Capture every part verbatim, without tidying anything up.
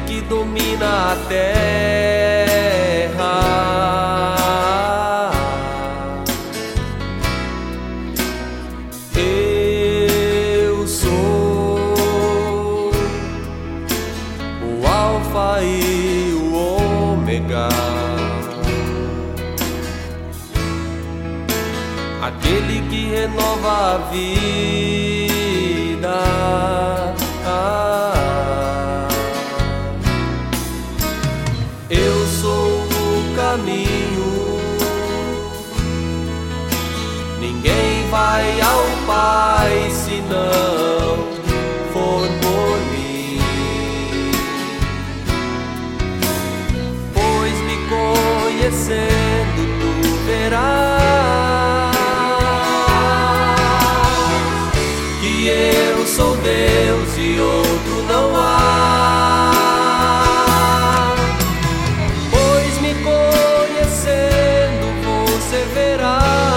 que domina a terra. Eu sou o Alfa e o Ômega, aquele que renova a vida. Eu sou o caminho, ninguém vai ao Pai se não for por mim. Pois me conhecendo tu verás que eu sou Deus e outro não há. Pois me conhecendo você verá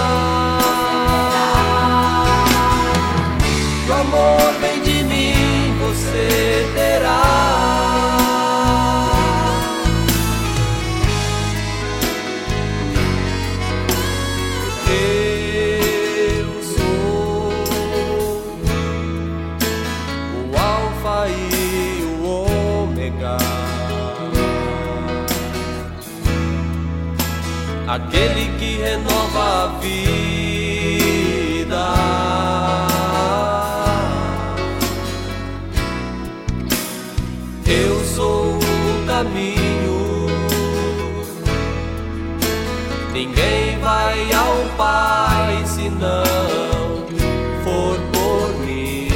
que o amor vem de mim, você terá. Eu sou o Alfa e o Ômega, aquele que renova a vida. Eu sou o caminho, ninguém vai ao Pai se não for por mim.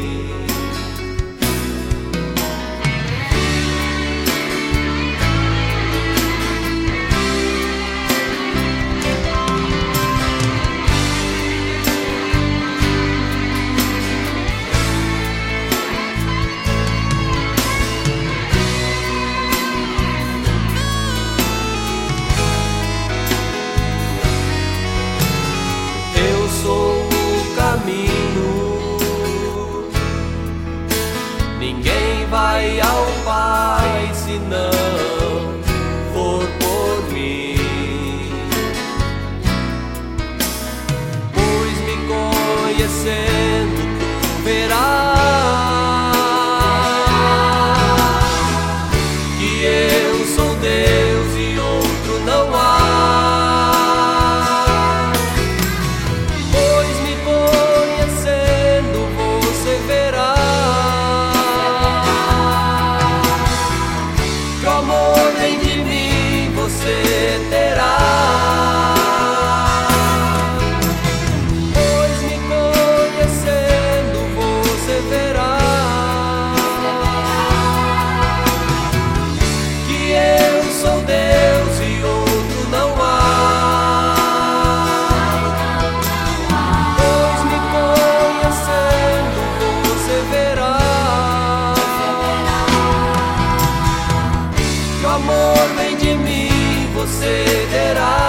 Eu sou o caminho, ninguém vai ao Pai se não for por mim. Pois me conhecendo tu verás que eu sou Deus e outro não há. Pois me conhecendo você verá que o amor vem de mim, você terá. Pois me conhecendo você verá que eu sou Deus e outro não há. Pois me conhecendo você verá que o amor vem de mim, você terá.